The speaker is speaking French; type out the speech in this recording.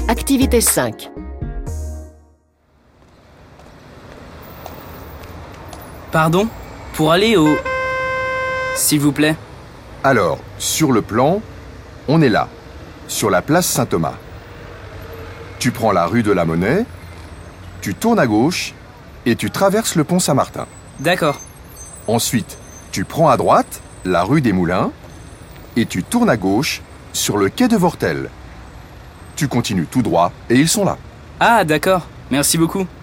Activité 5. Pardon ? Pour aller au... S'il vous plaît. Alors, sur le plan, on est là, sur la place Saint-Thomas. Tu prends la rue de la Monnaie, tu tournes à gauche et tu traverses le pont Saint-Martin. D'accord. Ensuite, tu prends à droite la rue des Moulins et tu tournes à gauche sur le quai de Vortel. Tu continues tout droit et ils sont là. Ah, d'accord. Merci beaucoup.